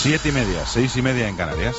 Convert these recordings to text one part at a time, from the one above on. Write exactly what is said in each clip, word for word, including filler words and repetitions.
Siete y media, seis y media en Canarias.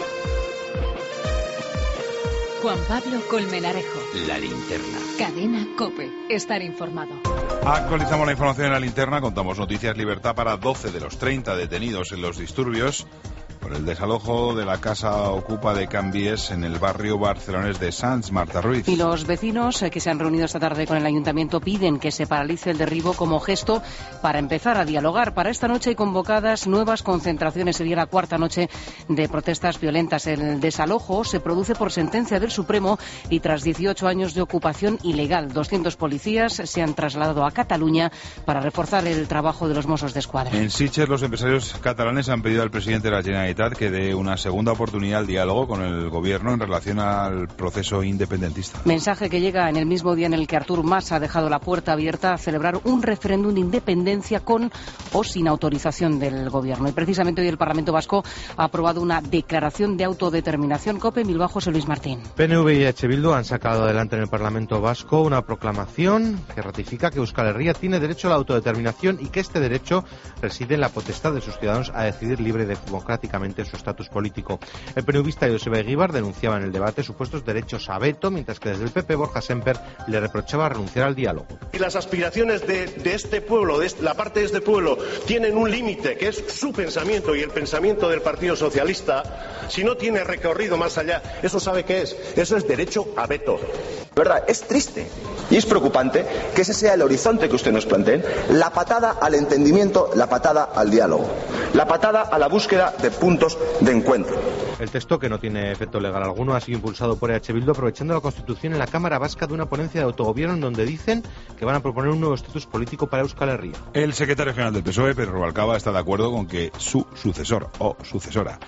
Juan Pablo Colmenarejo. La linterna. Cadena COPE. Estar informado. Actualizamos la información en la linterna. Contamos noticias. Libertad para doce de los treinta detenidos en los disturbios por el desalojo de la casa Ocupa de Can Vies en el barrio barcelonés de Sants. Marta Ruiz. Y los vecinos eh, que se han reunido esta tarde con el ayuntamiento piden que se paralice el derribo como gesto para empezar a dialogar. Para esta noche hay convocadas nuevas concentraciones. Sería la cuarta noche de protestas violentas. El desalojo se produce por sentencia del Supremo y tras dieciocho años de ocupación ilegal. doscientos policías se han trasladado a Cataluña para reforzar el trabajo de los Mossos d'Esquadra. En Sitges, los empresarios catalanes han pedido al presidente de la Generalitat que dé una segunda oportunidad al diálogo con el gobierno en relación al proceso independentista. Mensaje que llega en el mismo día en el que Artur Mas ha dejado la puerta abierta a celebrar un referéndum de independencia con o sin autorización del gobierno. Y precisamente hoy el Parlamento Vasco ha aprobado una declaración de autodeterminación. COPE, Bilbao, José Luis Martín. P N V y H Bildu han sacado adelante en el Parlamento Vasco una proclamación que ratifica que Euskal Herria tiene derecho a la autodeterminación y que este derecho reside en la potestad de sus ciudadanos a decidir libre y democráticamente su estatus político. El penuvista Joseba Eguíbar denunciaba en el debate supuestos derechos a veto, mientras que desde el P P Borja Semper le reprochaba renunciar al diálogo. Y las aspiraciones de, de este pueblo, de este, la parte de este pueblo, tienen un límite, que es su pensamiento y el pensamiento del Partido Socialista. Si no tiene recorrido más allá, ¿eso sabe qué es? Eso es derecho a veto. De verdad, es triste y es preocupante que ese sea el horizonte que usted nos planteen, la patada al entendimiento, la patada al diálogo, la patada a la búsqueda de puntos de encuentro. El texto, que no tiene efecto legal alguno, ha sido impulsado por H. Bildu aprovechando la Constitución en la Cámara Vasca de una ponencia de autogobierno en donde dicen que van a proponer un nuevo estatus político para Euskal Herria. El secretario general del P S O E, Pedro Rubalcaba, está de acuerdo con que su sucesor o sucesora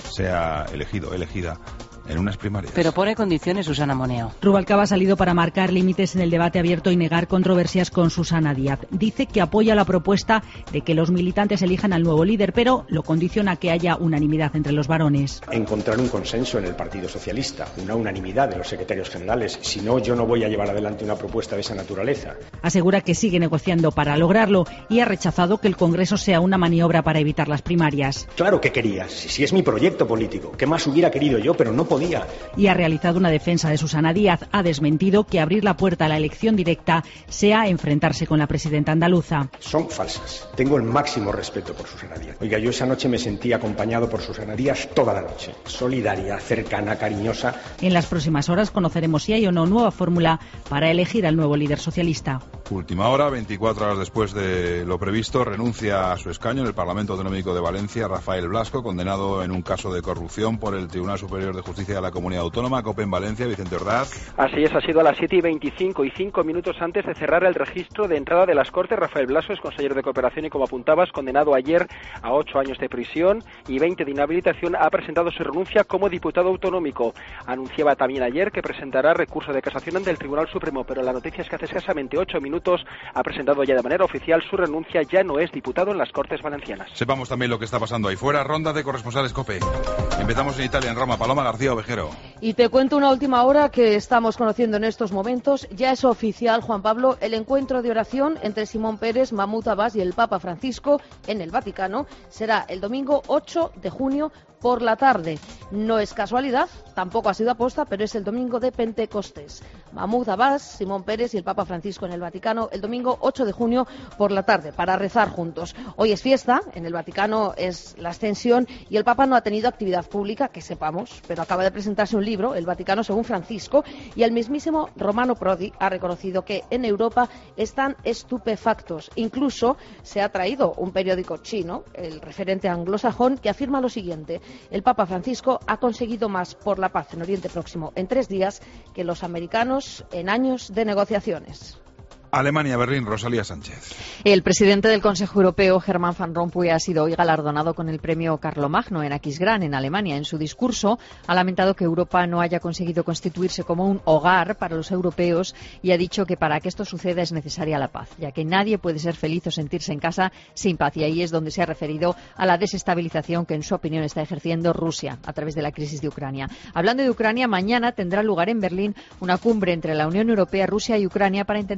sea elegido, elegida en unas primarias. Pero pone condiciones Susana Moneo. Rubalcaba ha salido para marcar límites en el debate abierto y negar controversias con Susana Díaz. Dice que apoya la propuesta de que los militantes elijan al nuevo líder, pero lo condiciona a que haya unanimidad entre los varones. Encontrar un consenso en el Partido Socialista, una unanimidad de los secretarios generales. Si no, yo no voy a llevar adelante una propuesta de esa naturaleza. Asegura que sigue negociando para lograrlo y ha rechazado que el Congreso sea una maniobra para evitar las primarias. Claro que quería, si, si es mi proyecto político. ¿Qué más hubiera querido yo? Pero no podía. Y ha realizado una defensa de Susana Díaz. Ha desmentido que abrir la puerta a la elección directa sea enfrentarse con la presidenta andaluza. Son falsas. Tengo el máximo respeto por Susana Díaz. Oiga, yo esa noche me sentí acompañado por Susana Díaz toda la noche. Solidaria, cercana, cariñosa. En las próximas horas conoceremos si hay o no nueva fórmula para elegir al nuevo líder socialista. Última hora, veinticuatro horas después de lo previsto, renuncia a su escaño en el Parlamento Autonómico de Valencia Rafael Blasco, condenado en un caso de corrupción por el Tribunal Superior de Justicia de la Comunidad Autónoma. COPE en Valencia, Vicente Ordaz. Así es, ha sido a las siete y veinticinco y cinco minutos antes de cerrar el registro de entrada de las Cortes. Rafael Blasco es consejero de Cooperación y, como apuntabas, condenado ayer a ocho años de prisión y veinte de inhabilitación, ha presentado su renuncia como diputado autonómico. Anunciaba también ayer que presentará recurso de casación ante el Tribunal Supremo, pero la noticia es que hace escasamente ocho minutos ha presentado ya de manera oficial su renuncia. Ya no es diputado en las Cortes Valencianas. Sepamos también lo que está pasando ahí fuera. Ronda de corresponsales COPE. Empezamos en Italia, en Roma. Paloma García Ovejero. Y te cuento una última hora que estamos conociendo en estos momentos. Ya es oficial, Juan Pablo, el encuentro de oración entre Simón Peres, Mahmoud Abbas y el Papa Francisco en el Vaticano. Será el domingo ocho de junio por la tarde. No es casualidad, tampoco ha sido aposta, pero es el domingo de Pentecostés. Mahmoud Abbas, Simón Peres y el Papa Francisco en el Vaticano el domingo ocho de junio por la tarde, para rezar juntos. Hoy es fiesta, en el Vaticano es la Ascensión y el Papa no ha tenido actividad pública, que sepamos, pero acaba de presentarse un libro, El Vaticano según Francisco, y el mismísimo Romano Prodi ha reconocido que en Europa están estupefactos. Incluso se ha traído un periódico chino, el referente anglosajón, que afirma lo siguiente: el Papa Francisco ha conseguido más por la paz en Oriente Próximo en tres días que los americanos en años de negociaciones. Alemania, Berlín, Rosalía Sánchez. El presidente del Consejo Europeo, Herman Van Rompuy, ha sido hoy galardonado con el premio Carlomagno en Aquisgrán, en Alemania. En su discurso ha lamentado que Europa no haya conseguido constituirse como un hogar para los europeos y ha dicho que para que esto suceda es necesaria la paz, ya que nadie puede ser feliz o sentirse en casa sin paz. Y ahí es donde se ha referido a la desestabilización que, en su opinión, está ejerciendo Rusia a través de la crisis de Ucrania. Hablando de Ucrania, mañana tendrá lugar en Berlín una cumbre entre la Unión Europea, Rusia y Ucrania para intentar buscar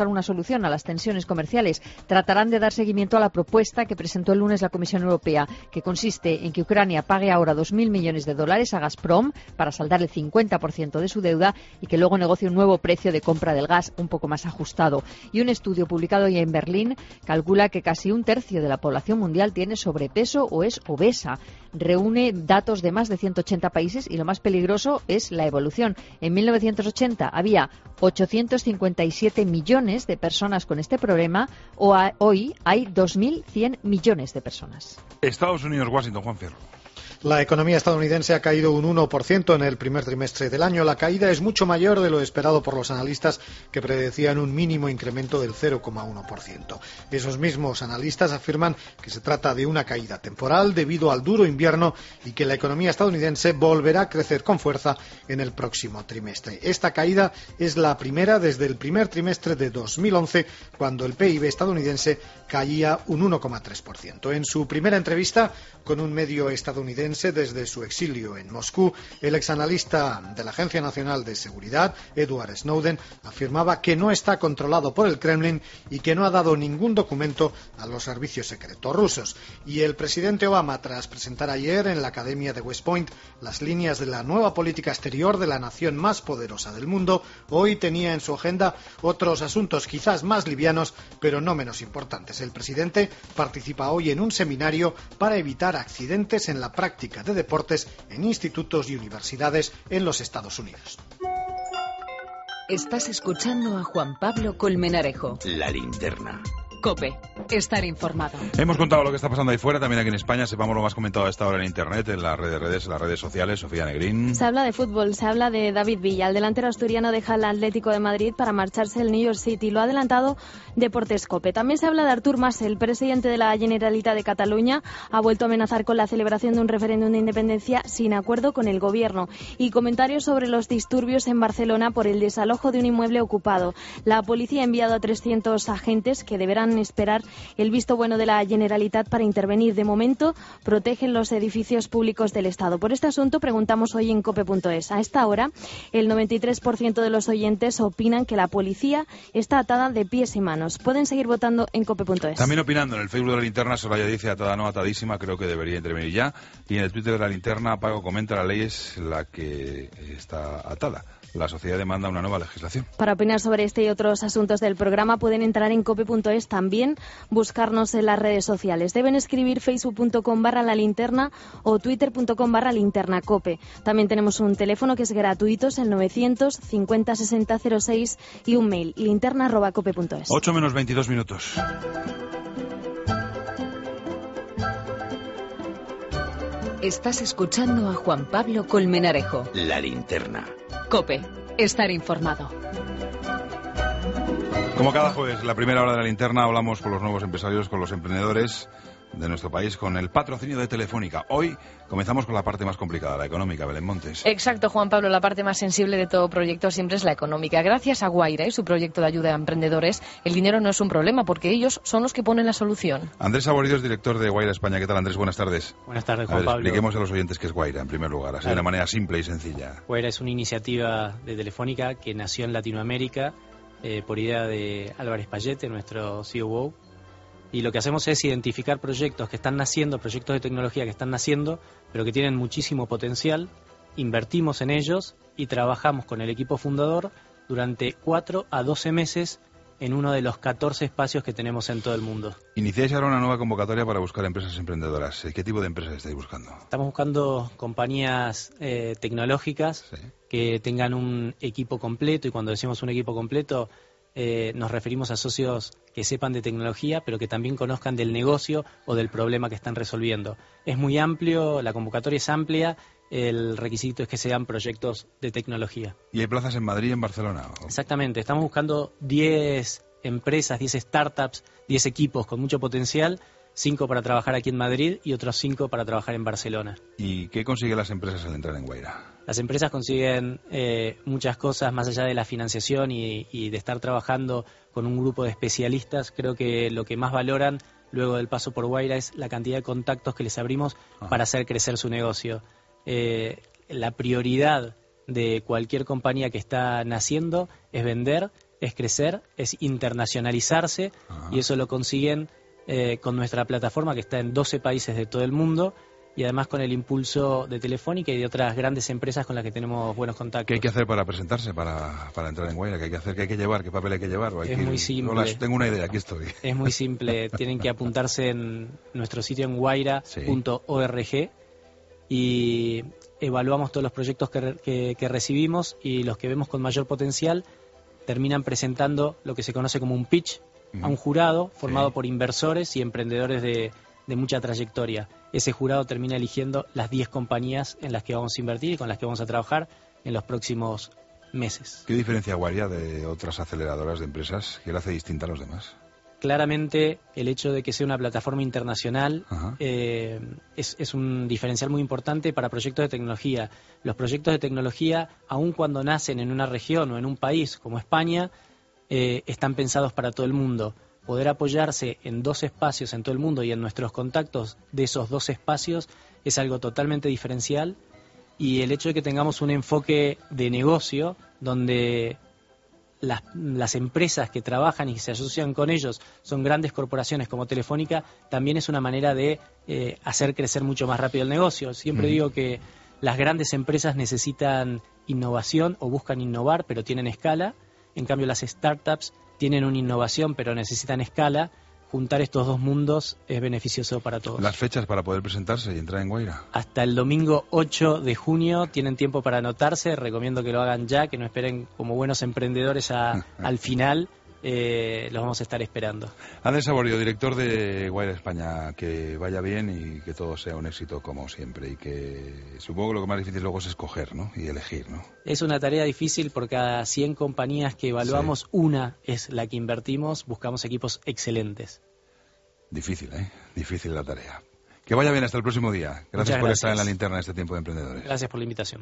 buscar una solución a las tensiones comerciales. Tratarán de dar seguimiento a la propuesta que presentó el lunes la Comisión Europea, que consiste en que Ucrania pague ahora dos mil millones de dólares a Gazprom para saldar el cincuenta por ciento de su deuda y que luego negocie un nuevo precio de compra del gas un poco más ajustado. Y un estudio publicado hoy en Berlín calcula que casi un tercio de la población mundial tiene sobrepeso o es obesa. Reúne datos de más de ciento ochenta países y lo más peligroso es la evolución. En mil novecientos ochenta había ochocientos cincuenta y siete millones de personas con este problema, o a, hoy hay dos mil cien millones de personas. Estados Unidos, Washington, Juan Fierro. La economía estadounidense ha caído un uno por ciento en el primer trimestre del año. La caída es mucho mayor de lo esperado por los analistas, que predecían un mínimo incremento del cero coma uno por ciento. Esos mismos analistas afirman que se trata de una caída temporal debido al duro invierno y que la economía estadounidense volverá a crecer con fuerza en el próximo trimestre. Esta caída es la primera desde el primer trimestre de dos mil once, cuando el P I B estadounidense caía un uno coma tres por ciento. En su primera entrevista con un medio estadounidense desde su exilio en Moscú, el exanalista de la Agencia Nacional de Seguridad, Edward Snowden, afirmaba que no está controlado por el Kremlin y que no ha dado ningún documento a los servicios secretos rusos. Y el presidente Obama, tras presentar ayer en la Academia de West Point las líneas de la nueva política exterior de la nación más poderosa del mundo, hoy tenía en su agenda otros asuntos quizás más livianos, pero no menos importantes. El presidente participa hoy en un seminario para evitar accidentes en la práctica de deportes en institutos y universidades en los Estados Unidos. Estás escuchando a Juan Pablo Colmenarejo. La linterna. COPE. Estar informado. Hemos contado lo que está pasando ahí fuera, también aquí en España. Sepamos lo más comentado a esta hora en Internet, en las redes, redes, en las redes sociales. Sofía Negrín. Se habla de fútbol, se habla de David Villa. El delantero asturiano deja el Atlético de Madrid para marcharse al New York City. Lo ha adelantado Deportes COPE. También se habla de Artur Mas, el presidente de la Generalitat de Cataluña. Ha vuelto a amenazar con la celebración de un referéndum de independencia sin acuerdo con el gobierno. Y comentarios sobre los disturbios en Barcelona por el desalojo de un inmueble ocupado. La policía ha enviado a trescientos agentes que deberán esperar el visto bueno de la Generalitat para intervenir. De momento, protegen los edificios públicos del Estado. Por este asunto preguntamos hoy en cope punto es. A esta hora, el noventa y tres por ciento de los oyentes opinan que la policía está atada de pies y manos. Pueden seguir votando en cope punto es. También opinando en el Facebook de la linterna, Soraya dice atada no, atadísima, creo que debería intervenir ya. Y en el Twitter de la linterna, Pago comenta, la ley es la que está atada. La sociedad demanda una nueva legislación. Para opinar sobre este y otros asuntos del programa pueden entrar en cope punto es, también buscarnos en las redes sociales. Deben escribir facebook punto com barra la linterna o twitter punto com barra linterna cope. También tenemos un teléfono que es gratuito, es el novecientos cincuenta sesenta cero seis y un mail, linterna arroba cope punto es. ocho menos veintidós minutos. Estás escuchando a Juan Pablo Colmenarejo. La linterna. COPE. Estar informado. Como cada jueves, la primera hora de la linterna, hablamos con los nuevos empresarios, con los emprendedores de nuestro país, con el patrocinio de Telefónica. Hoy comenzamos con la parte más complicada, la económica, Belén Montes. Exacto, Juan Pablo, la parte más sensible de todo proyecto siempre es la económica. Gracias a Guaira y su proyecto de ayuda a emprendedores, el dinero no es un problema porque ellos son los que ponen la solución. Andrés Saborido es director de Guaira España. ¿Qué tal, Andrés? Buenas tardes. Buenas tardes, Juan a ver, Pablo. Expliquemos a los oyentes qué es Guaira, en primer lugar, así claro. De una manera simple y sencilla. Guaira es una iniciativa de Telefónica que nació en Latinoamérica eh, por idea de Álvarez Payete, nuestro C E O. Y lo que hacemos es identificar proyectos que están naciendo, proyectos de tecnología que están naciendo, pero que tienen muchísimo potencial, invertimos en ellos y trabajamos con el equipo fundador durante cuatro a doce meses en uno de los catorce espacios que tenemos en todo el mundo. Iniciáis ahora una nueva convocatoria para buscar empresas emprendedoras. ¿Qué tipo de empresas estáis buscando? Estamos buscando compañías eh, tecnológicas sí. que tengan un equipo completo, y cuando decimos un equipo completo, Eh, nos referimos a socios que sepan de tecnología, pero que también conozcan del negocio o del problema que están resolviendo. Es muy amplio, la convocatoria es amplia, el requisito es que sean proyectos de tecnología. ¿Y hay plazas en Madrid y en Barcelona? Exactamente, estamos buscando diez empresas, diez startups, diez equipos con mucho potencial, cinco para trabajar aquí en Madrid y otros cinco para trabajar en Barcelona. ¿Y qué consiguen las empresas al entrar en Guaira? Las empresas consiguen eh, muchas cosas más allá de la financiación y, y de estar trabajando con un grupo de especialistas. Creo que lo que más valoran luego del paso por Guaira es la cantidad de contactos que les abrimos Ajá. para hacer crecer su negocio. Eh, la prioridad de cualquier compañía que está naciendo es vender es crecer, es internacionalizarse, Ajá. y eso lo consiguen eh, con nuestra plataforma que está en doce países de todo el mundo, y además con el impulso de Telefónica y de otras grandes empresas con las que tenemos buenos contactos. ¿Qué hay que hacer para presentarse, para, para entrar en Guaira? ¿Qué hay que hacer? ¿Qué hay que llevar? ¿Qué papel hay que llevar? ¿O hay Es que ir? muy simple. Hola, tengo una idea, aquí estoy. Es muy simple, tienen que apuntarse en nuestro sitio en guaira punto org y evaluamos todos los proyectos que, que, que recibimos, y los que vemos con mayor potencial terminan presentando lo que se conoce como un pitch Uh-huh. a un jurado formado Sí. por inversores y emprendedores de, de mucha trayectoria. Ese jurado termina eligiendo las diez compañías en las que vamos a invertir y con las que vamos a trabajar en los próximos meses. ¿Qué diferencia Guaira de otras aceleradoras de empresas? ¿Qué la hace distinta a los demás? Claramente el hecho de que sea una plataforma internacional Ajá. eh, es, es un diferencial muy importante para proyectos de tecnología. Los proyectos de tecnología, aun cuando nacen en una región o en un país como España, eh, están pensados para todo el mundo. Poder apoyarse en dos espacios en todo el mundo y en nuestros contactos de esos dos espacios es algo totalmente diferencial, y el hecho de que tengamos un enfoque de negocio donde Las, las empresas que trabajan y se asocian con ellos son grandes corporaciones como Telefónica, también es una manera de eh, hacer crecer mucho más rápido el negocio. Siempre Mm. digo que las grandes empresas necesitan innovación o buscan innovar, pero tienen escala. En cambio, las startups tienen una innovación, pero necesitan escala. Juntar estos dos mundos es beneficioso para todos. Las fechas para poder presentarse y entrar en Guaira. Hasta el domingo ocho de junio tienen tiempo para anotarse. Recomiendo que lo hagan ya, que no esperen como buenos emprendedores a, al final. Eh, los vamos a estar esperando. Andrés Saborio, director de Guaira España, que vaya bien y que todo sea un éxito como siempre, y que supongo que lo que más difícil luego es escoger, ¿no? Y elegir, ¿no? Es una tarea difícil porque a cien compañías que evaluamos, sí. una es la que invertimos. Buscamos equipos excelentes. Difícil, ¿eh? Difícil la tarea. Que vaya bien, hasta el próximo día. Gracias, Muchas por gracias. estar en la linterna en este tiempo de emprendedores. Gracias por la invitación.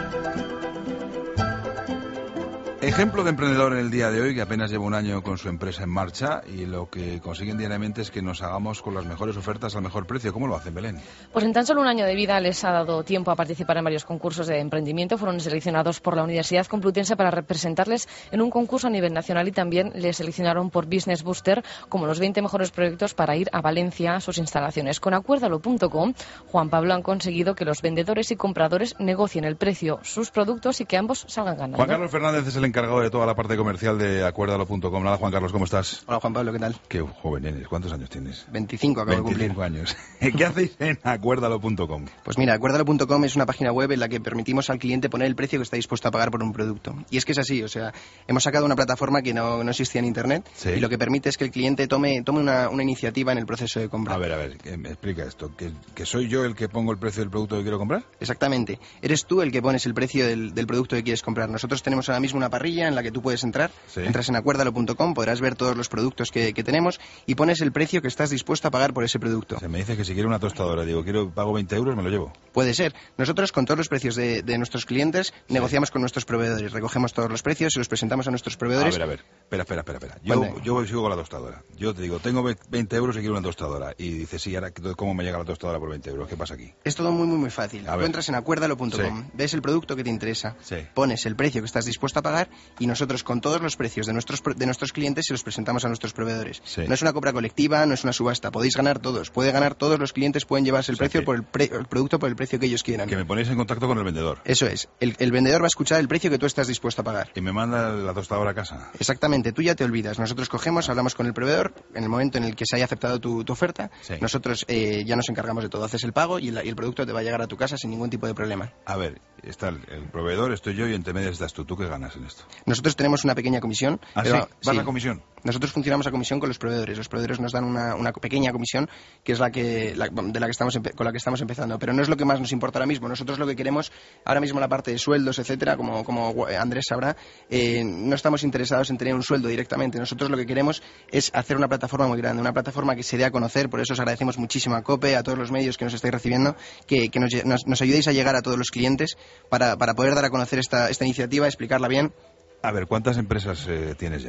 Ejemplo de emprendedor en el día de hoy, que apenas lleva un año con su empresa en marcha, y lo que consiguen diariamente es que nos hagamos con las mejores ofertas al mejor precio. ¿Cómo lo hacen, Belén? Pues en tan solo un año de vida les ha dado tiempo a participar en varios concursos de emprendimiento. Fueron seleccionados por la Universidad Complutense para representarles en un concurso a nivel nacional, y también les seleccionaron por Business Booster como los veinte mejores proyectos para ir a Valencia a sus instalaciones. Con acuérdalo punto com, Juan Pablo, han conseguido que los vendedores y compradores negocien el precio, sus productos, y que ambos salgan ganando. Juan Carlos Fernández es el encargado de toda la parte comercial de acuérdalo punto com. Nada, Juan Carlos, ¿cómo estás? Hola, Juan Pablo, ¿qué tal? Qué joven eres. ¿Cuántos años tienes? veinticinco, acabo de cumplir. veinticinco años. ¿Qué hacéis en acuérdalo punto com? Pues mira, acuérdalo punto com es una página web en la que permitimos al cliente poner el precio que está dispuesto a pagar por un producto. Y es que es así, o sea, hemos sacado una plataforma que no, no existía en Internet, ¿sí? Y lo que permite es que el cliente tome, tome una, una iniciativa en el proceso de compra. A ver, a ver, me explica esto. ¿Que, ¿Que soy yo el que pongo el precio del producto que quiero comprar? Exactamente. Eres tú el que pones el precio del, del producto que quieres comprar. Nosotros tenemos ahora mismo una parrilla en la que tú puedes entrar. ¿Sí? Entras en acuérdalo punto com, podrás ver todos los productos que, que tenemos y pones el precio que estás dispuesto a pagar por ese producto. Se me dice que si quiero una tostadora, digo, quiero pago veinte euros, me lo llevo. Puede ser. Nosotros, con todos los precios de, de nuestros clientes, sí. negociamos con nuestros proveedores, recogemos todos los precios y los presentamos a nuestros proveedores. A ver, a ver, espera, espera, espera. espera. Yo, yo sigo con la tostadora. Yo te digo, tengo veinte euros y quiero una tostadora. Y dices, sí, ahora, ¿cómo me llega la tostadora por veinte euros? ¿Qué pasa aquí? Es todo muy, muy, muy fácil. A Tú ver. entras en acuérdalo punto com, Sí. ves el producto que te interesa, Sí. pones el precio que estás dispuesto a pagar y nosotros, con todos los precios de nuestros, de nuestros clientes, se los presentamos a nuestros proveedores. Sí. No es una compra colectiva, no es una subasta. Podéis ganar todos. Puede ganar todos los clientes, pueden llevarse el O sea precio que- por el, pre- el producto por el precio que ellos quieran. Que me ponéis en contacto con el vendedor. Eso es. El, el vendedor va a escuchar el precio que tú estás dispuesto a pagar. Y me manda la tostadora a casa. Exactamente, tú ya te olvidas. Nosotros cogemos, hablamos con el proveedor, en el momento en el que se haya aceptado tu, tu oferta, Sí. nosotros eh, ya nos encargamos de todo. Haces el pago y el, y el producto te va a llegar a tu casa sin ningún tipo de problema. A ver, está el, el proveedor, estoy yo, y entre medias estás tú. ¿Tú qué ganas en esto? Nosotros tenemos una pequeña comisión. ¿Ah, pero- sí? ¿Vas sí. a comisión? Nosotros funcionamos a comisión con los proveedores. Los proveedores nos dan una, una pequeña comisión, que es la que la- de la que estamos empe- con la que estamos empezando. Pero no es lo que más nos importa ahora mismo. Nosotros lo que queremos, ahora mismo la parte de sueldos, etcétera, como, como Andrés sabrá, eh, no estamos interesados en tener un sueldo directamente. Nosotros lo que queremos es hacer una plataforma muy grande, una plataforma que se dé a conocer. Por eso os agradecemos muchísimo a COPE, a todos los medios que nos estáis recibiendo, que, que nos, lle- nos- nos ayudéis a llegar a todos los clientes para, para poder dar a conocer esta, esta iniciativa, explicarla bien. A ver, ¿cuántas empresas eh, tienes ya?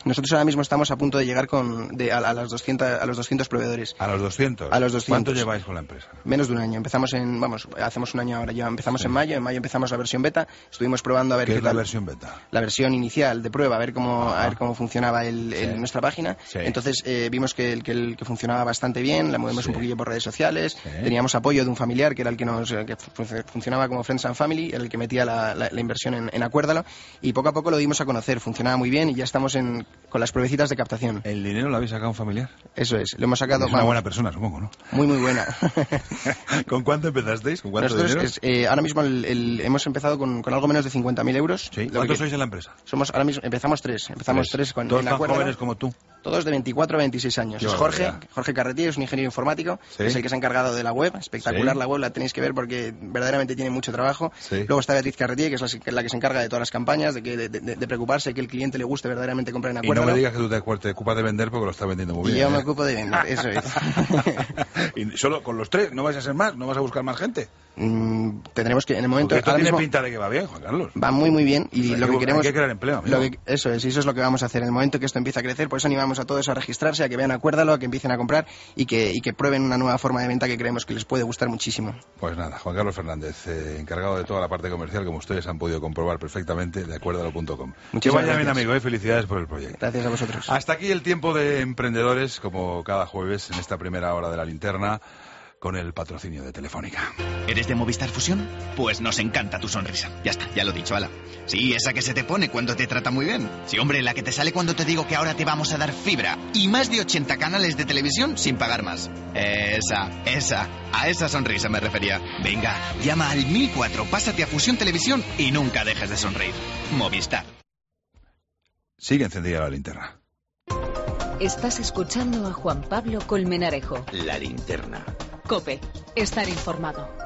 Nosotros ahora mismo estamos a punto de llegar con, de, a, a, las doscientos, a los doscientos proveedores. ¿A los doscientos? A los doscientos. ¿Cuánto lleváis con la empresa? Menos de un año. Empezamos en, vamos, hacemos un año ahora ya. Empezamos sí. en mayo, en mayo empezamos la versión beta. Estuvimos probando a ver qué, qué es tal. La versión beta. La versión inicial de prueba, a ver cómo, a ver cómo funcionaba el, el, sí. nuestra página. Sí. Entonces eh, vimos que, el, que, el, que funcionaba bastante bien, la movemos sí. un poquillo por redes sociales. Sí. Teníamos apoyo de un familiar que era el que nos que funcionaba como Friends and Family, el que metía la, la, la inversión en, en Acuérdalo, y poco a poco lo dimos a conocer. Funcionaba muy bien y ya estamos en, con las pruebecitas de captación. ¿El dinero lo habéis sacado un familiar? Eso es, lo hemos sacado. Es una vamos, buena persona, supongo, ¿no? Muy, muy buena. ¿Con cuánto empezasteis? ¿Con cuánto Nosotros dinero? Es, eh, ahora mismo el, el, hemos empezado con, con algo menos de cincuenta mil euros. ¿Sí? ¿Cuántos sois en la empresa? Somos ahora mismo empezamos tres, empezamos tres, tres con todos tan jóvenes como tú. Todos de veinticuatro a veintiséis años. Es Jorge, Jorge Carretí, es un ingeniero informático, ¿sí? Es el que se ha encargado de la web, espectacular ¿sí? la web, la tenéis que ver porque verdaderamente tiene mucho trabajo. ¿Sí? Luego está Beatriz Carretí, que es la, la que se encarga de todas las campañas, de, que, de, de, de preocuparse que el cliente le guste verdaderamente comprar en Acuérdalo. Y no me digas que tú te, te ocupas de vender porque lo estás vendiendo muy bien. Y yo ¿eh? me ocupo de vender, eso es. ¿Y solo con los tres? ¿No vais a ser más? ¿No vas a buscar más gente? Mm, tendremos que en el momento porque esto ahora tiene mismo, pinta de que va bien, Juan Carlos. Va muy muy bien y o sea, lo que, que queremos hay que crear empleo. Lo que, eso es, y eso es lo que vamos a hacer en el momento que esto empiece a crecer. Por eso animamos a todos a registrarse, a que vean Acuérdalo, a que empiecen a comprar y que, y que prueben una nueva forma de venta que creemos que les puede gustar muchísimo. Pues nada, Juan Carlos Fernández, eh, encargado de toda la parte comercial, como ustedes han podido comprobar perfectamente, de acuérdalo punto com. Que vaya bien, amigo, eh, felicidades por el proyecto. Gracias a vosotros. Hasta aquí el tiempo de emprendedores, como cada jueves en esta primera hora de la linterna, con el patrocinio de Telefónica. ¿Eres de Movistar Fusión? Pues nos encanta tu sonrisa. Ya está, ya lo he dicho, ala. Sí, esa que se te pone cuando te trata muy bien. Sí, hombre, la que te sale cuando te digo que ahora te vamos a dar fibra y más de ochenta canales de televisión sin pagar más. Esa, esa, a esa sonrisa me refería. Venga, llama al mil cuatro, pásate a Fusión Televisión y nunca dejes de sonreír. Movistar. Sigue encendida la linterna. Estás escuchando a Juan Pablo Colmenarejo. La linterna. COPE. Estar informado.